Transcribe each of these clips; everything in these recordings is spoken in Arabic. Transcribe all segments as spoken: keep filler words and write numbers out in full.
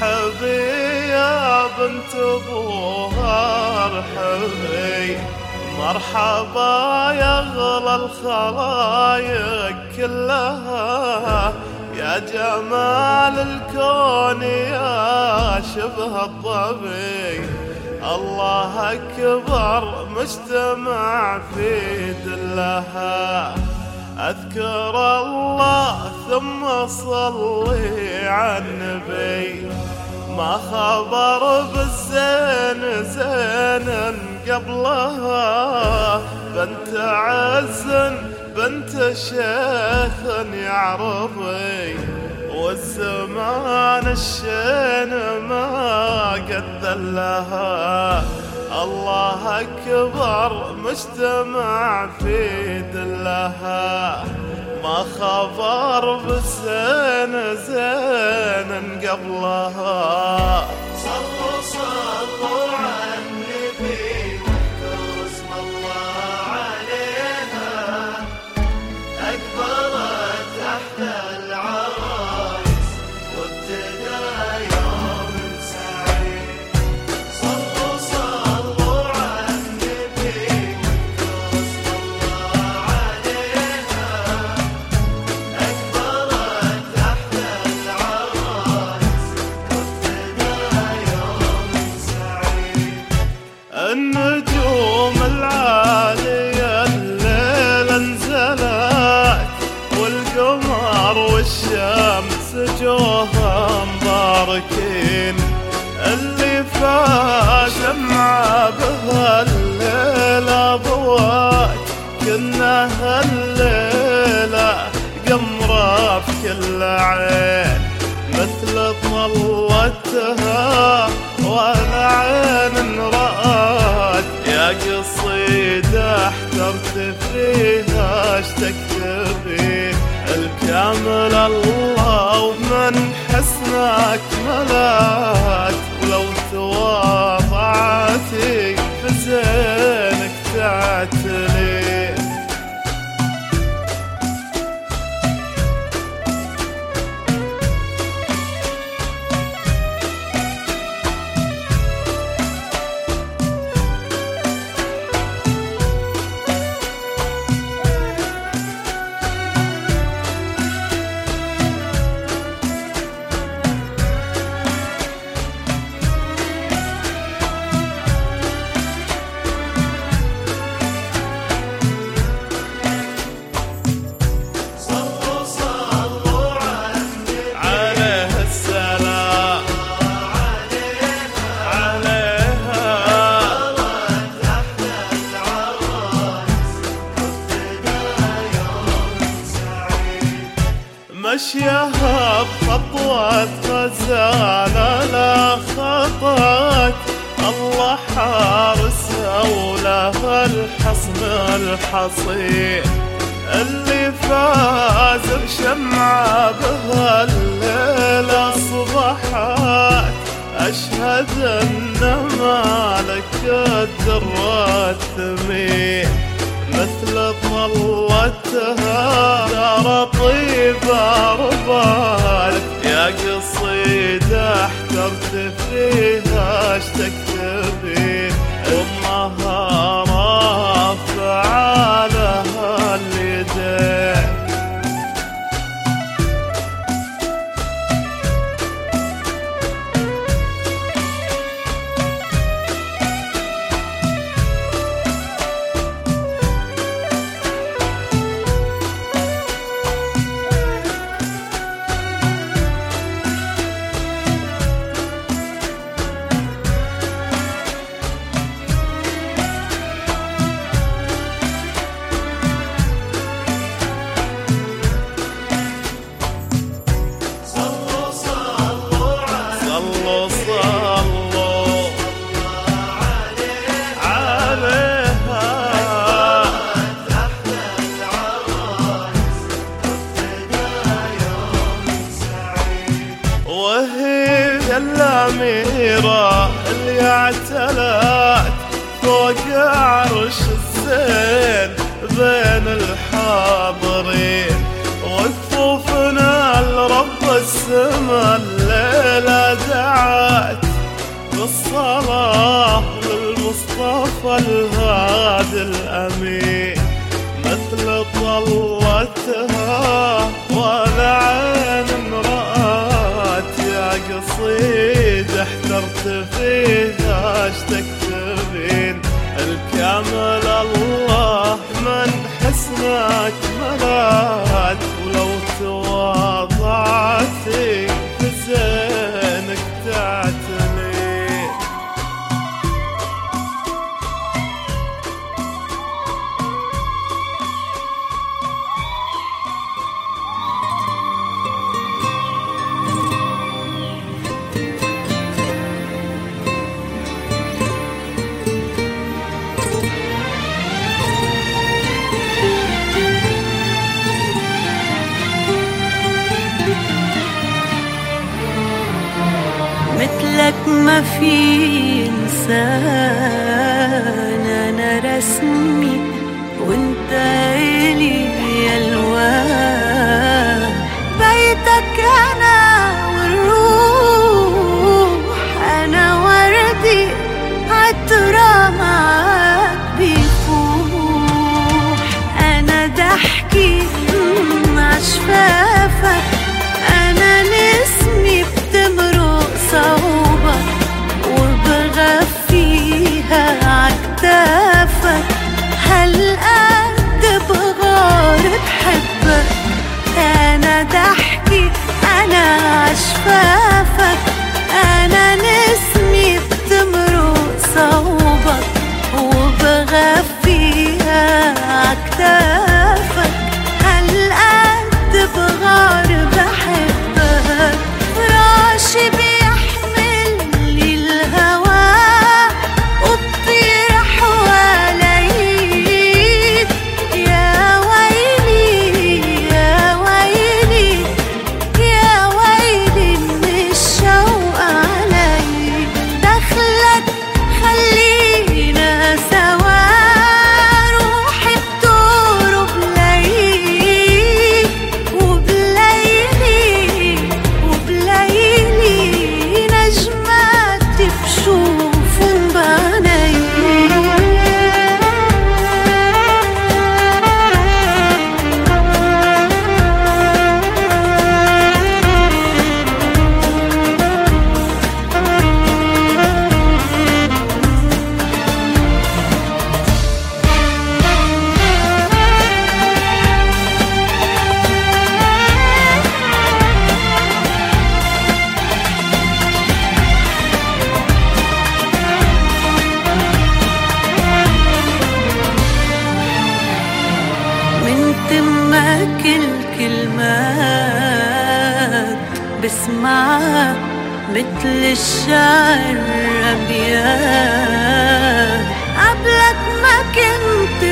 ارحبي يا بنت ابوها ارحبي، مرحبا يا اغلى الخلايق كلها، يا جمال الكون يا شبه الضبي، الله أكبر مجتمع في دلها. أذكر الله ثم صلي على النبي، ما خبر بالزين زين قبلها، بنت عز بنت شيخ يعرفي، والزمان الشين ما قد لها، الله أكبر مجتمع في دلها، ما خبر بالزين زين قبلها. صلوا صلوا على النبي واذكروا اسم الله عليها، أكبرت تحت العرايس وابتدى يوم سعيد. صلوا صلوا على النبي واذكروا اسم الله عليها، أكبرت تحت العرايس وابتدى يوم سعيد. النجوم العالية الليلة انزلت، والقمر والشمس جوها مباركين، اللي فاز مع بها الليلة ضوات، كنا هالليلة قمرة في كل عين، مثل طلتها ولا عين رأت، يا قصيدة احترت فيها اش تكتبين، الكامل الله ومن حسنك ملات، ولو تواضعتي في زينك تعتلين. مشيها بخطوة غزالة لا خطت، الله حارسها ولها الحصن الحصين، اللي فاز بشمعة بها الليلة صبحت، أشهد أن مالك الدر الثمين، مثل طلتها دار طيبة ربات، يا قصيدة احترت فيها اش تكتبين، أمها رافعة لها اليدين. بالصلاة للمصطفى الهادي الأمين، مثل طلتها ولا عين امرأت، يا قصيد احترت فيها اش تكتبين. الكامل الله من حسنك ملات، ولو تواضعتي في زينك تعتني. مثلك ما في إنسان، أنا رسمي وانت إلي ألوان. بيتك أنا والروح، أنا وردي عطرة معاك بيفوح. أنا ضحكي مع شفافك، أنا نسمي بتمرق صوبك وبغفيها عكتافك. هالقد بغار بحبك، أنا ضحكي أنا عشفافك، أنا نسمي بتمرق صوبك وبغفيها عكتافك. هالقد بغار بحبك، فراشي بيحملني الهوا وبطير حواليك. يا ويلي يا ويلي يا ويلي من الشوق عليك. دخلك خلينا سوا، روحي بتور بليك وبليلي وبليلي نجماتي بشوفن بعينيك. من تمك الكلمات بسمعها مثل الشعر أبيات. قبلك ما كنت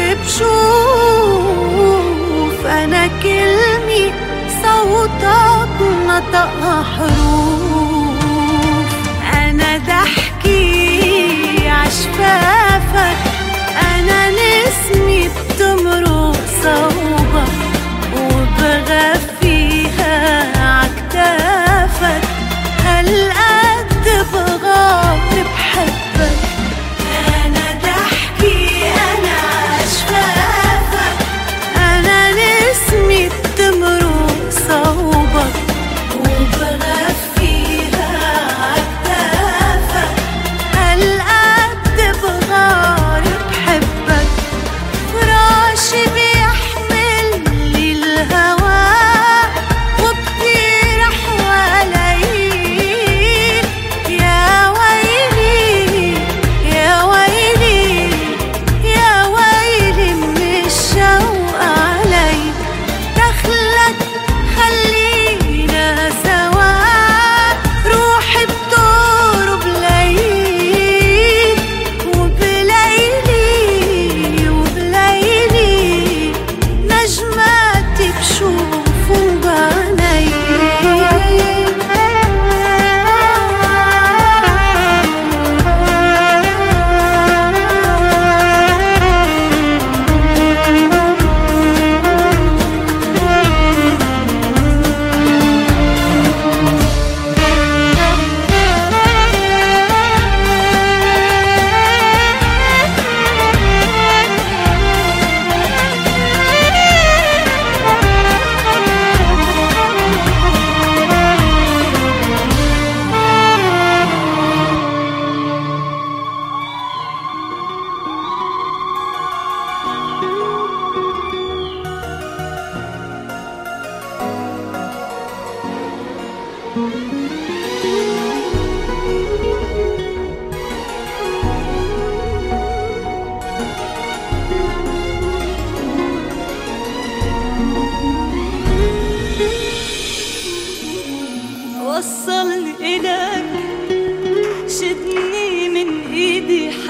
بشوف، أنا كلمي صوتك نطقها حروف. أنا ضحكي عشفافك، أنا نسمي بتمرق صوبك وبغفيها عكتافك. هالقد بغار بحبك، أنا ضحكي أنا عشفافك، أنا نسمي بتمرق صوبك وبغفيها عكتافك. هالقد بغار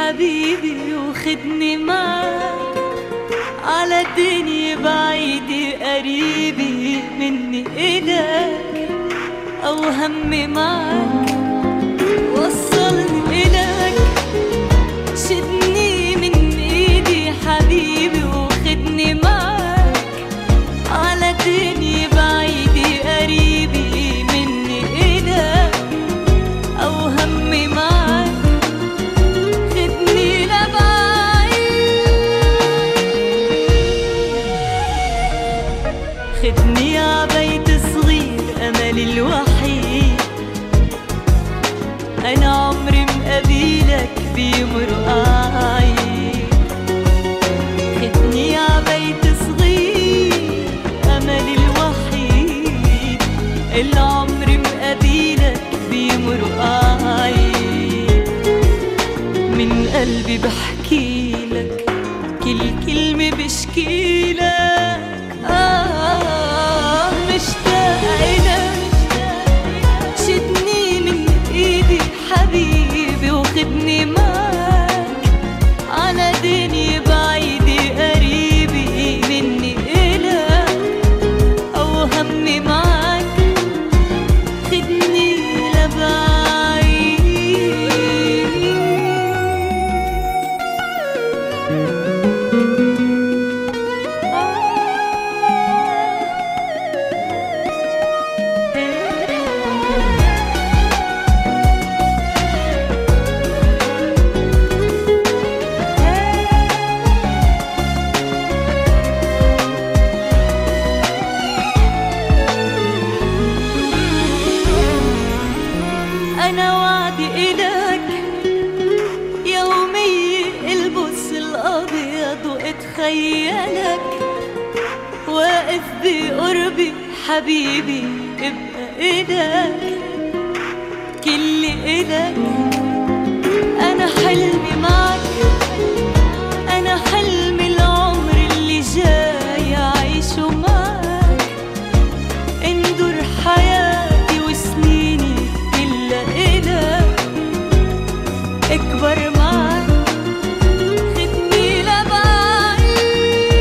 حبيبي وخدني معك على الدنيا بعيدة قريبي مني إلك أو همي معك وصلني إلك شدني من إيدي حبيبي وخدني معك على الدنيا بعيدة قريبي مني إلك أو همي معك خدني لبعيد خدني عبيت صغير أملي الوحيد أنا عمري مقابلك بيمرق عيد خدني عبيت صغير أملي الوحيد اللي عمري مقابلك بيمرق عيد من قلبي بحكيلك كل كلمة بشكيلك آه مشتاقة إلك شدني من إيدي حبيبي وخدني معك على دنيا بعيدة قريبي مني إلك أو همي معك خدني لبعيد أنا وعدي إلك يومي البس الأبيض وأتخيلك واقف بقربي حبيبي ابقى إلك كل إلك أنا حلمي معك أنا حلمي العمر اللي جاي أعيشه معك اندر حياتي وسنيني اكبر معك خدني لبعيد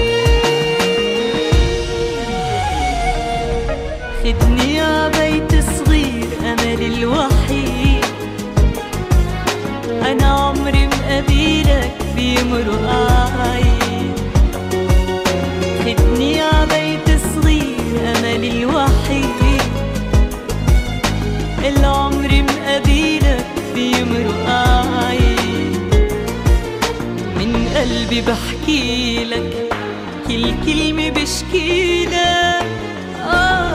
خدني عبيت صغير أملي الوحيد أنا عمري مقابلك بيمرق عيد خدني عبيت صغير أملي الوحيد اللي عمري مقابلك بيمرق عيد من قلبي بحكيلك كل كلمة بشكيلك آه